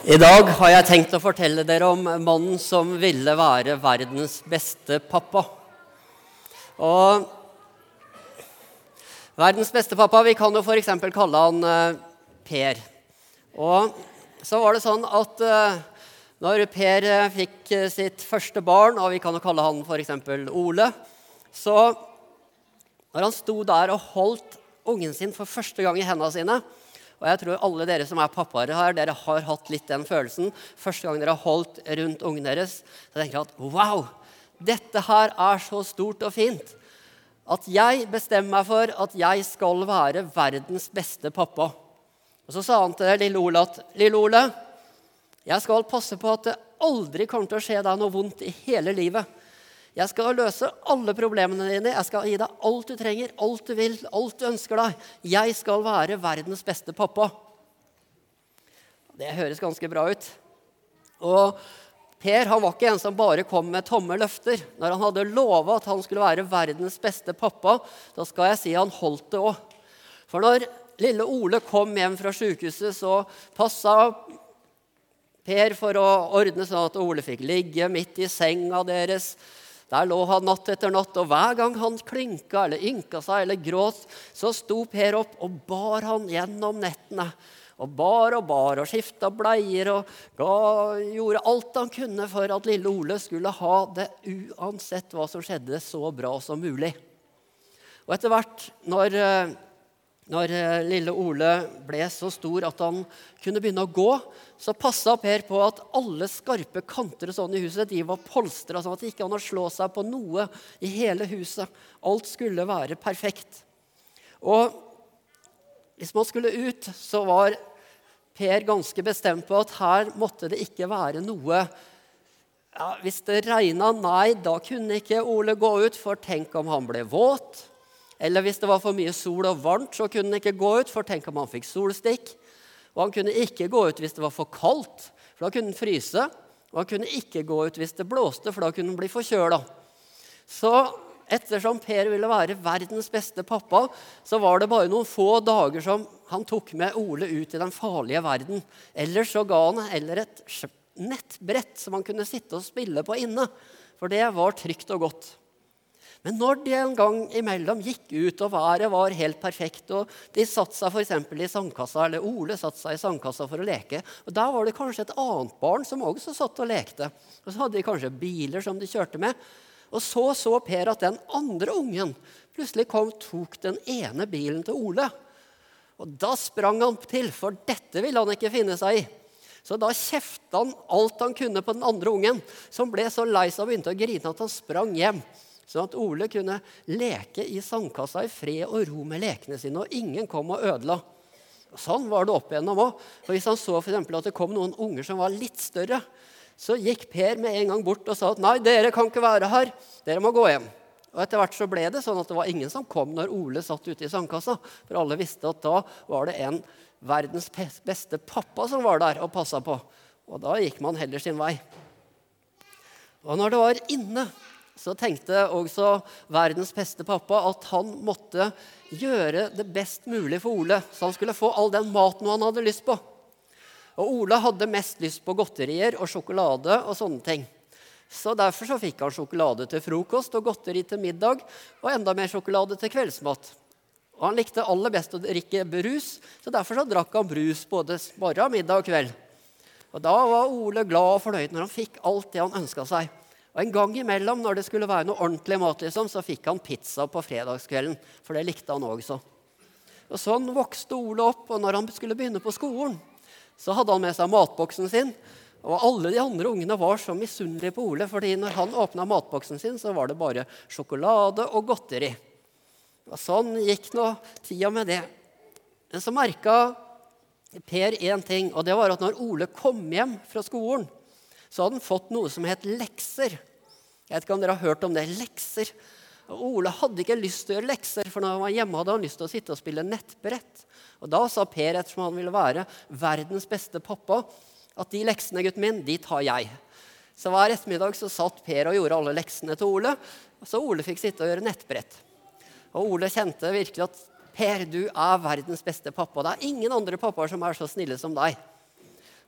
I dag har jeg tenkt å fortelle dere om mannen som ville være verdens beste pappa. Og verdens beste pappa, vi kan jo for eksempel kalle han Per. Og så var det sånn at når Per fikk sitt første barn, og vi kan jo kalle han for eksempel Ole, så når han sto der og holdt ungen sin for første gang i hendene sine, og jeg tror alle dere som er pappaer her, dere har hatt litt den følelsen. Første gang dere har holdt rundt ungen deres, så tenker jeg at wow, dette her er så stort og fint. At jeg bestemmer meg for at jeg skal være verdens beste pappa. Og så sa han til lille Ole at, lille Ole, jeg skal passe på at det aldri kommer til å skje deg noe vondt i hele livet. Jeg skal løse alle problemene dine. Jeg skal gi deg alt du trenger, alt du vil, alt du ønsker deg. Jeg skal være verdens beste pappa. Det høres ganske bra ut. Og Per, han var ikke en som bare kom med tomme løfter. Når han hadde lovet at han skulle være verdens beste pappa, da skal jeg si han holdt det også. For når lille Ole kom hjem fra sykehuset, så passet Per for å ordne sånn at Ole fikk ligge midt i senga deres. Der lå han natt etter natt, og hver gang han klynka eller ynka seg eller gråt, så sto Per opp og bar han gjennom nettene. Og bar og skiftet bleier og gjorde alt han kunne for at lille Ole skulle ha det uansett hva som skjedde så bra som mulig. Og etter hvert, når lille Ole ble så stor at han kunne begynne å gå, så passet Per på at alle skarpe kanter og sånn i huset, de var polstret sånn at det ikke an å slå seg på noe i hele huset. Alt skulle være perfekt. Og hvis man skulle ut, så var Per ganske bestemt på at her måtte det ikke være noe. Ja, hvis det regnet, nei, da kunne ikke Ole gå ut, for tenk om han ble våt. Eller hvis det var for mye sol og varmt, så kunne han ikke gå ut, for tenk om han fikk solstikk. Og han kunne ikke gå ut hvis det var for kaldt, for da kunne han fryse. Og han kunne ikke gå ut hvis det blåste, for da kunne han bli forkjølet. Så ettersom Per ville være verdens beste pappa, så var det bare noen få dager som han tok med Ole ut i den farlige verden. Ellers så ga han heller et nettbrett som han kunne sitte og spille på inne, for det var trygt og godt. Men når de en gang imellom gikk ut, og været var helt perfekt, og de satt seg for eksempel i sandkassa, eller Ole satt seg i sandkassa for å leke, og der var det kanskje et annet barn som også satt og lekte. Og så hadde de kanskje biler som de kjørte med. Og så Per at den andre ungen plutselig tok den ene bilen til Ole. Og da sprang han til, for dette ville han ikke finne seg i. Så da kjeftet han alt han kunne på den andre ungen, som ble så lei seg og begynte å grine at han sprang hjem. Sånn at Ole kunne leke i sandkassa i fred og ro med lekene sine, og ingen kom og ødela. Og sånn var det opp igjennom også. For hvis han så for eksempel at det kom noen unger som var litt større, så gikk Per med en gang bort og sa at nei, dere kan ikke være her, dere må gå hjem. Og etter hvert så ble det sånn at det var ingen som kom når Ole satt ute i sandkassa, for alle visste at da var det en verdens beste pappa som var der og passet på. Og da gikk man heller sin vei. Og når det var inne, så tenkte også verdens beste pappa at han måtte gjøre det best mulig for Ole, så han skulle få all den maten han hadde lyst på. Og Ole hadde mest lyst på godterier og sjokolade og sånne ting. Så derfor så fikk han sjokolade til frokost og godteri til middag, og enda mer sjokolade til kveldsmat. Og han likte aller best å drikke brus, så derfor så drakk han brus både morgen, middag og kveld. Og da var Ole glad og fornøyd når han fikk alt det han ønsket seg. Og en gang imellom, når det skulle være noe ordentlig mat, liksom, så fikk han pizza på fredagskvelden, for det likte han også. Og sånn vokste Ole opp, og når han skulle begynne på skolen, så hadde han med seg matboksen sin, og alle de andre ungene var så misunnelige på Ole, fordi når han åpnet matboksen sin, så var det bare sjokolade og godteri. Og sånn gikk nå tida med det. Men så merket Per en ting, og det var at når Ole kom hjem fra skolen, så hadde han fått noe som het lekser. Jeg vet ikke om dere har hørt om det, lekser. Og Ole hadde ikke lyst til å gjøre lekser, for når han var hjemme hadde han lyst til å sitte og spille nettbrett. Og da sa Per, ettersom han ville være verdens beste pappa, at de leksene, gutten min, de tar jeg. Så hver ettermiddag så satt Per og gjorde alle leksene til Ole, så Ole fikk sitte og gjøre nettbrett. Og Ole kjente virkelig at Per, du er verdens beste pappa. Det er ingen andre pappaer som er så snille som deg.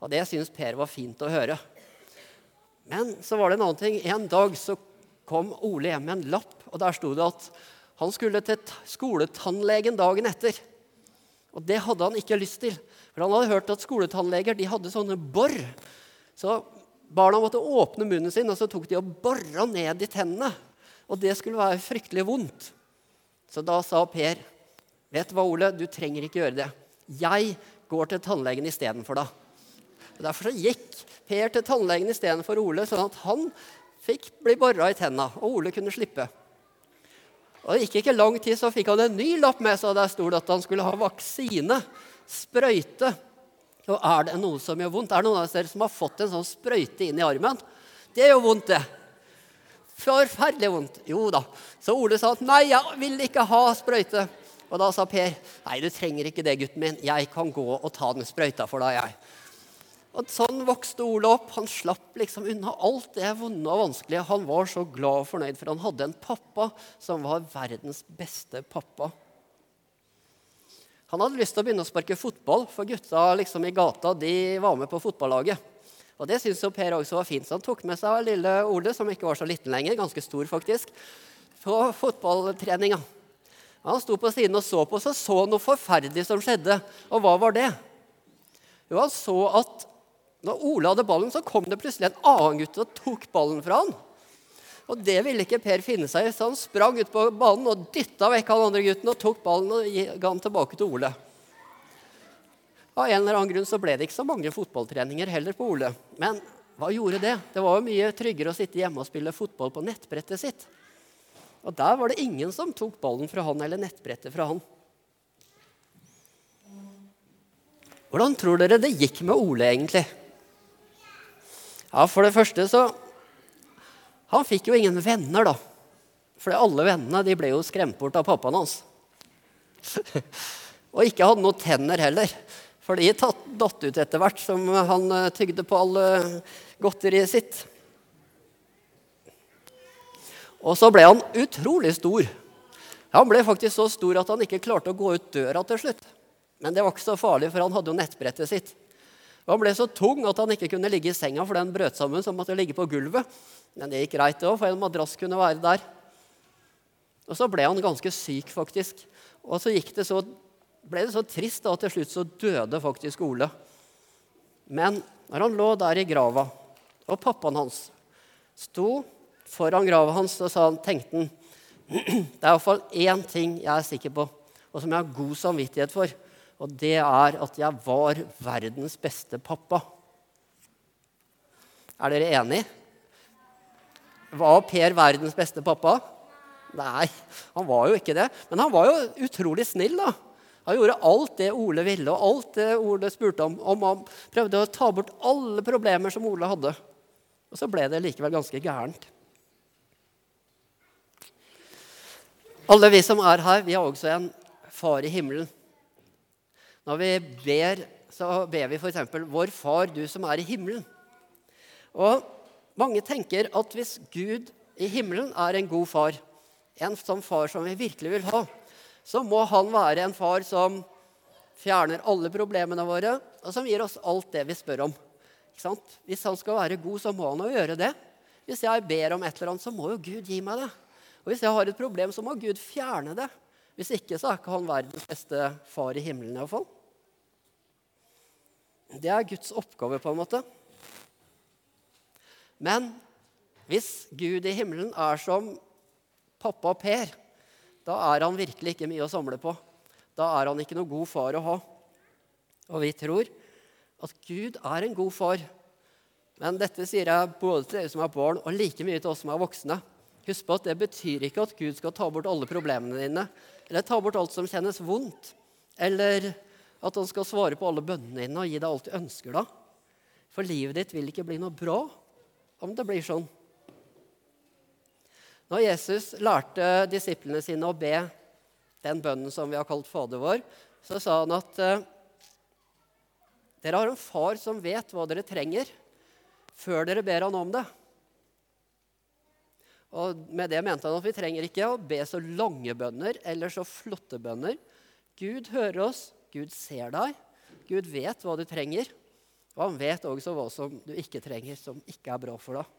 Og det syntes Per var fint å høre. Men så var det en annen ting. En dag så kom Ole hjem med en lapp, og der stod det at han skulle til skoletannlegen dagen etter. Og det hadde han ikke lyst til, for han hadde hørt at skoletannleger de hadde sånne borr. Så barna måtte åpne munnen sin, og så tok de og borra ned i tennene. Og det skulle være fryktelig vondt. Så da sa Per, vet du hva Ole, du trenger ikke gjøre det. Jeg går til tannlegen i stedet for deg. Og derfor så gikk Per til tannlegen i stedet for Ole, sånn at han fikk bli borra i tennene, og Ole kunne slippe. Og det gikk ikke lang tid, så fikk han en ny lapp med seg, og der stod det at han skulle ha vaksine, sprøyte. Og er det noe som gjør vondt? Er det noen av dere som har fått en sånn sprøyte inn i armen? Det gjør vondt, det. Forferdelig vondt. Jo da. Så Ole sa at nei, jeg vil ikke ha sprøyte. Og da sa Per, nei, du trenger ikke det, gutten min. Jeg kan gå og ta den sprøyta for deg, jeg. Og sånn vokste Ole opp. Han slapp liksom unna alt det vonde og vanskelige. Han var så glad og fornøyd, for han hadde en pappa som var verdens beste pappa. Han hadde lyst til å begynne å sparke fotball, for gutta liksom i gata, de var med på fotballaget. Og det syntes jo Per også var fint, så han tok med seg lille Ole, som ikke var så liten lenger, ganske stor faktisk, på fotballtreninga. Han sto på siden og så på, så noe forferdelig som skjedde. Og hva var det? Jo, han så at når Ole hadde ballen, så kom det plutselig en annen gutt og tok ballen fra han. Og det ville ikke Per finne seg i, så han sprang ut på banen og dyttet vekk han andre gutten og tok ballen og ga han tilbake til Ole. Av en eller annen grunn så ble det ikke så mange fotballtreninger heller på Ole. Men hva gjorde det? Det var jo mye tryggere å sitte hjemme og spille fotball på nettbrettet sitt. Og der var det ingen som tok ballen fra han eller nettbrettet fra han. Hvordan tror dere det gikk med Ole egentlig? Ja, for det første så han fikk jo ingen venner da. For alle vennene de ble jo skremt bort av pappaen hans. Og ikke hadde noen tenner heller. For de datt ut etter hvert som han tygde på alle godteriet sitt. Og så ble han utrolig stor. Han ble faktisk så stor at han ikke klarte å gå ut døra til slutt. Men det var ikke så farlig, for han hadde jo nettbrettet sitt. Og han ble så tung at han ikke kunne ligge i senga, for den brøt sammen, så han måtte ligge på gulvet. Men det gikk greit også, for en madrass kunne være der. Og så ble han ganske syk faktisk. Og så ble det så trist da, at til slutt så døde faktisk Ole. Men når han lå der i grava, og pappaen hans sto foran grava hans, så tenkte han, det er i hvert fall én ting jeg er sikker på, og som jeg har god samvittighet for, og det er at jeg var verdens beste pappa. Er dere enige? Var Per verdens beste pappa? Nei, han var jo ikke det. Men han var jo utrolig snill da. Han gjorde alt det Ole ville, og alt det Ole spurte om. Han prøvde å ta bort alle problemer som Ole hadde. Og så ble det likevel ganske gærent. Alle vi som er her, vi har også en far i himmelen. Når vi ber, så ber vi for eksempel, «Vår far, du som er i himmelen». Og mange tenker at hvis Gud i himmelen er en god far, en sånn far som vi virkelig vil ha, så må han være en far som fjerner alle problemene våre, og som gir oss alt det vi spør om. Ikke sant? Hvis han skal være god, så må han jo gjøre det. Hvis jeg ber om et eller annet, så må jo Gud gi meg det. Og hvis jeg har et problem, så må Gud fjerne det. Hvis ikke, så er ikke han verdens beste far i himmelen i hvert fall. Det er Guds oppgave på en måte. Men hvis Gud i himmelen er som pappa Per, da er han virkelig ikke mye å samle på. Da er han ikke noe god far å ha. Og vi tror at Gud er en god far. Men dette sier jeg både til dere som er barn, og like mye til oss som er voksne. Husk på at det betyr ikke at Gud skal ta bort alle problemene dine, eller ta bort alt som kjennes vondt, eller at han skal svare på alle bønnene dine og gi deg alt du ønsker da. For livet ditt vil ikke bli noe bra om det blir sånn. Når Jesus lærte disiplene sine å be den bønnen som vi har kalt Fader vår, så sa han at dere har en far som vet hva dere trenger, før dere ber han om det. Og med det mente han at vi trenger ikke å be så lange bønner eller så flotte bønner. Gud hører oss, Gud ser deg, Gud vet hva du trenger. Og han vet også hva som du ikke trenger, som ikke er bra for deg.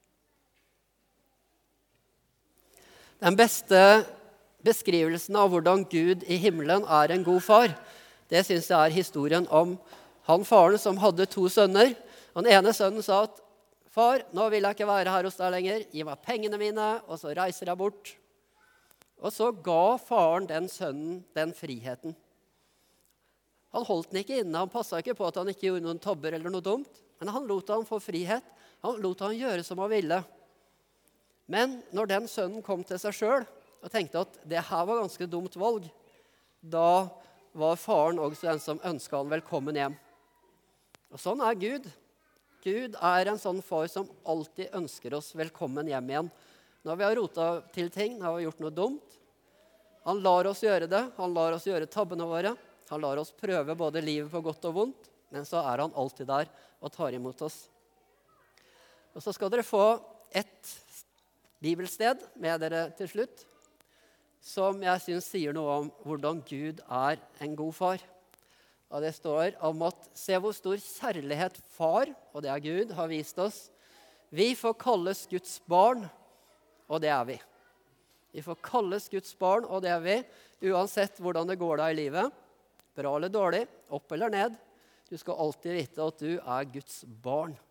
Den beste beskrivelsen av hvordan Gud i himmelen er en god far, det synes jeg er historien om han faren som hadde 2 sønner. Den ene sønnen sa at, far, nå vil jeg ikke være her hos deg lenger, gi meg pengene mine, og så reiser jeg bort. Og så ga faren den sønnen den friheten. Han holdt den ikke inne, han passet ikke på at han ikke gjorde noen tabber eller noe dumt, men han lot han få frihet, han lot han gjøre som han ville. Men når den sønnen kom til seg selv og tenkte at det her var ganske dumt valg, da var faren også den som ønsket han velkommen hjem. Og sånn er Gud. Gud er en sånn far som alltid ønsker oss velkommen hjem igjen. Når vi har rotet til ting, når vi har gjort noe dumt, han lar oss gjøre det, han lar oss gjøre tabbene våre, han lar oss prøve både livet på godt og vondt, men så er han alltid der og tar imot oss. Og så skal dere få et bibelsted med dere til slutt, som jeg synes sier noe om hvordan Gud er en god far. Og det står om at se hvor stor kjærlighet far, og det er Gud, har vist oss. Vi får kalles Guds barn, og det er vi. Vi får kalles Guds barn, og det er vi, uansett hvordan det går deg i livet. Bra eller dårlig, opp eller ned. Du skal alltid vite at du er Guds barn.